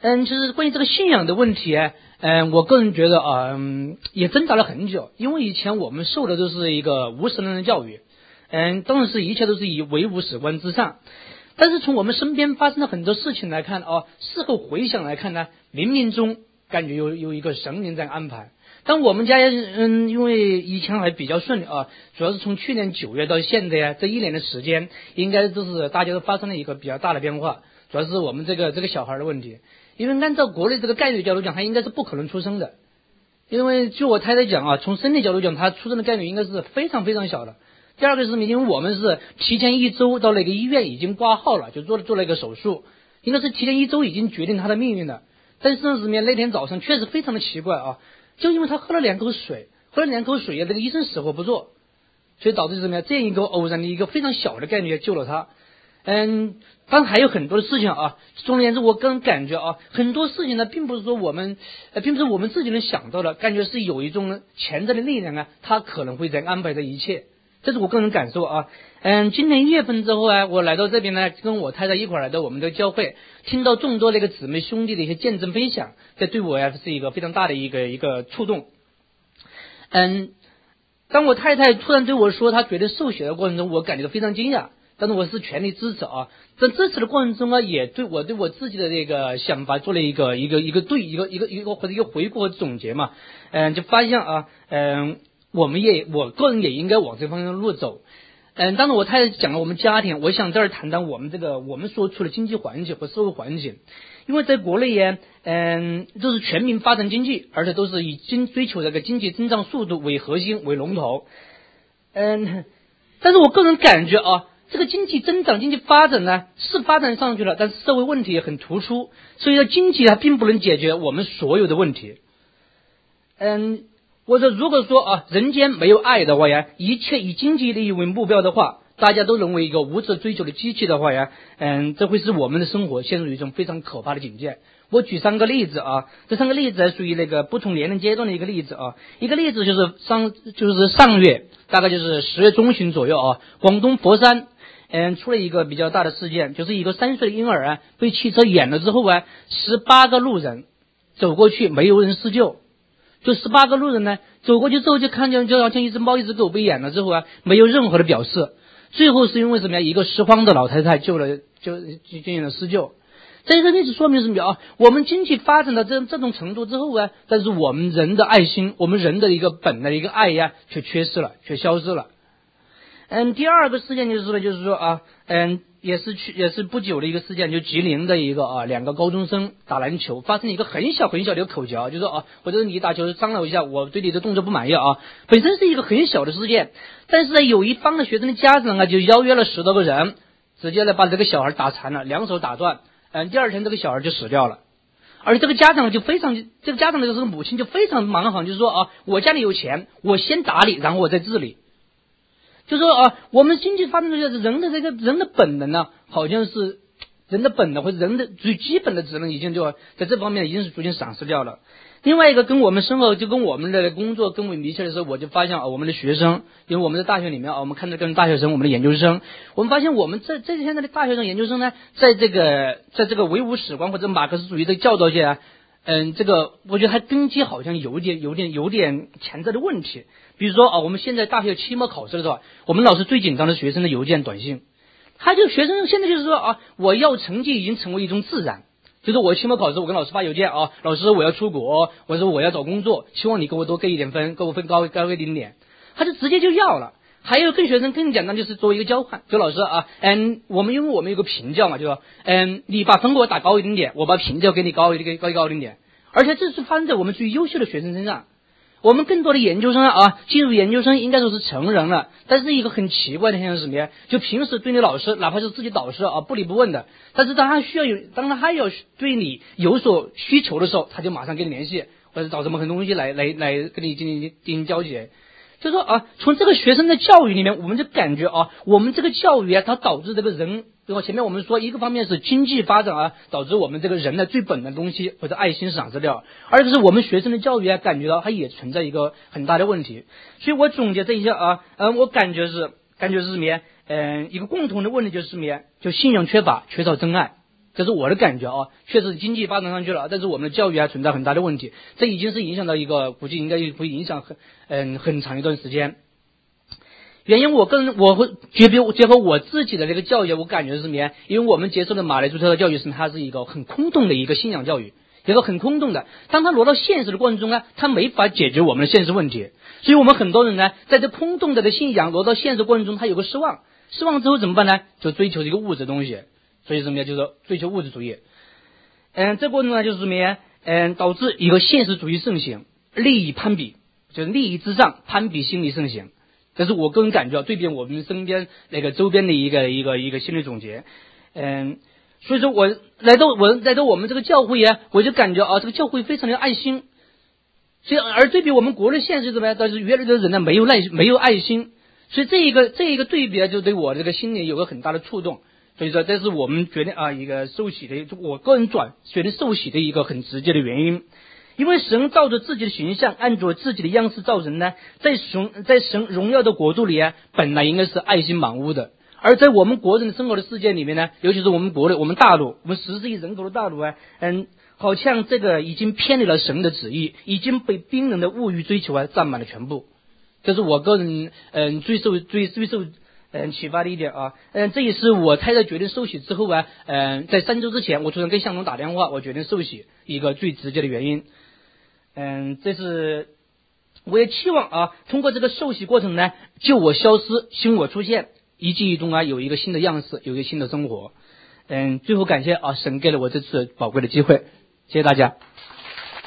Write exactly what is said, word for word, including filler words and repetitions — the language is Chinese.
嗯，其实关于这个信仰的问题，嗯，我个人觉得啊，嗯，也挣扎了很久。因为以前我们受的都是一个无神论的教育，嗯，当然是一切都是以唯物史观之上。但是从我们身边发生的很多事情来看啊，事后回想来看呢，冥冥中感觉有有一个神灵在安排。但我们家嗯，因为以前还比较顺利啊，主要是从去年九月到现在啊，这一年的时间，应该都是大家都发生了一个比较大的变化。主要是我们这个这个小孩的问题，因为按照国内这个概率角度讲，他应该是不可能出生的。因为据我太太讲啊，从生理角度讲，他出生的概率应该是非常非常小的。第二个是因为我们是提前一周到那个医院已经挂号了，就做了做了一个手术，应该是提前一周已经决定他的命运了。但是呢，那天早上确实非常的奇怪啊，就因为他喝了两口水，喝了两口水呀，这个医生死活不做，所以导致什么呀？这样一个偶然的一个非常小的概率救了他。嗯，当然还有很多的事情啊。总而言之，我个人感觉啊，很多事情呢，并不是说我们，呃，并不是我们自己能想到的，感觉是有一种潜在的力量啊，它可能会在安排这一切。这是我个人感受啊。嗯，今年一月份之后啊，我来到这边呢，跟我太太一块来到我们的教会，听到众多那个姊妹兄弟的一些见证分享，这对我呀是一个非常大的一个一个触动。嗯，当我太太突然对我说她觉得受洗的过程中，我感觉到非常惊讶。但是我是全力支持啊，在支持的过程中啊，也对我对我自己的这个想法做了一个一个一个对一个一个一个或者一个回顾和总结嘛。嗯，就发现啊，嗯，我们也我个人也应该往这方面的路走。嗯，当然我太太讲了我们家庭，我想这儿谈谈我们这个我们所处的经济环境和社会环境。因为在国内呀，嗯，都是全民发展经济，而且都是以经追求这个经济增长速度为核心为龙头。嗯，但是我个人感觉啊，这个经济增长、经济发展呢是发展上去了，但是社会问题也很突出，所以说经济它并不能解决我们所有的问题。嗯，我说如果说啊，人间没有爱的话呀，一切以经济利益为目标的话，大家都沦为一个无责追求的机器的话呀，嗯，这会使我们的生活陷入一种非常可怕的境界。我举三个例子啊，这三个例子属于那个不同年龄阶段的一个例子啊。一个例子就是上就是上月，大概就是十月中旬左右啊，广东佛山嗯出了一个比较大的事件，就是一个三岁的婴儿啊被汽车碾了之后啊，十八个路人走过去，没有人施救。就十八个路人呢走过去之后，就看见就好像一只猫一只狗被碾了之后啊，没有任何的表示。最后是因为什么呀？一个拾荒的老太太救了，就进行了施救。这个例子说明什么呀？我们经济发展到这这种程度之后啊，但是我们人的爱心，我们人的一个本来的一个爱呀，却缺失了，却消失了。嗯，第二个事件就是呢，就是说啊，嗯，也是去也是不久的一个事件，就吉林的一个啊，两个高中生打篮球，发生一个很小很小的一个口角，就说啊，我觉得你打球伤了我一下，我对你的动作不满意啊，本身是一个很小的事件，但是呢，有一方的学生的家长啊，就邀约了十多个人，直接呢把这个小孩打残了，两手打断。嗯，第二天这个小孩就死掉了，而这个家长就非常，这个家长的这个母亲就非常蛮横，就是说啊，我家里有钱，我先打理，然后我再治理。就说啊，我们经济发展的人的这个人的本能呢，好像是人的本能或者人的最基本的职能，已经就在这方面已经是逐渐丧失掉了。另外一个跟我们生活就跟我们的工作更为密切的时候，我就发现啊，我们的学生，因为我们在大学里面啊，我们看到跟大学生，我们的研究生，我们发现我们这这现在的大学生、研究生呢，在这个在这个唯物史观或者马克思主义的教导下，嗯，这个我觉得它根基好像有点有点有点潜在的问题。比如说啊，我们现在大学期末考试的时候，我们老师最紧张的学生的邮件短信，他就学生现在就是说啊，我要成绩已经成为一种自然。就是我期末考试，我跟老师发邮件啊，老师我要出国，我说我要找工作，希望你给我多给一点分，给我分高高一点点，他就直接就要了。还有更学生更简单，就是作为一个交换，就老师啊，嗯，我们因为我们有个评价嘛，就说嗯，你把分给我打高一点点，我把评价给你高一点高一高一点点，而且这是发生在我们最优秀的学生身上。我们更多的研究生啊，进入研究生应该说是成人了，但是一个很奇怪的现象是什么呀？就平时对你老师，哪怕是自己导师啊，不理不问的，但是当他需要有，当他还要对你有所需求的时候，他就马上跟你联系，或者找什么很多东西来来来跟你进行进行交集。就说啊，从这个学生的教育里面，我们就感觉啊，我们这个教育啊，它导致这个人，对吧？前面我们说，一个方面是经济发展啊，导致我们这个人的最本能的东西或者爱心丧失掉；而一个是我们学生的教育啊，感觉到它也存在一个很大的问题。所以我总结这一下啊，嗯，我感觉是感觉是什么呀？嗯，一个共同的问题就是什么呀？就信仰缺乏，缺少真爱。 这是我的感觉啊。确实经济发展上去了，但是我们的教育还存在很大的问题，这已经是影响到一个估计应该会影响很嗯很长一段时间。原因我个人我会结合结合我自己的这个教育，我感觉是什么呀？因为我们接受的马来注册的教育是它是一个很空洞的一个信仰教育，一个很空洞的，当它落到现实的过程中呢，它没法解决我们的现实问题。所以我们很多人呢，在这空洞的的信仰落到现实过程中，他有个失望，失望之后怎么办呢？就追求一个物质的东西，所以什么呀？就是追求物质主义。嗯，这过程呢就是什么呀？嗯，导致一个现实主义盛行，利益攀比，就是利益之上攀比心理盛行。这是我个人感觉，对比我们身边那个周边的一个一个一个心理总结。嗯，所以说我来到我来到我们这个教会啊，我就感觉啊，这个教会非常的有爱心。所以而对比我们国内现实怎么样？但是越来越多人呢没有耐没有爱心，所以这一个这一个对比啊，就对我这个心里有个很大的触动。所以说这是我们决定啊一个受洗的，我个人转决定受洗的一个很直接的原因。因为神照着自己的形象，按着自己的样式造人呢，在神在神荣耀的国度里啊，本来应该是爱心满屋的。而在我们国人的生活的世界里面呢，尤其是我们国内我们大陆，我们十四亿人口的大陆啊，嗯，好像这个已经偏离了神的旨意，已经被冰冷的物欲追求啊占满了全部。这是我个人嗯最受最最受嗯启发的一点啊。嗯，这也是我太太决定受洗之后啊，嗯，在三周之前，我突然跟向东打电话，我决定受洗一个最直接的原因。嗯，这是我也期望啊，通过这个受洗过程呢，救我消失，新我出现，一记一动啊，有一个新的样式，有一个新的生活。嗯，最后感谢啊，神给了我这次宝贵的机会，谢谢大家。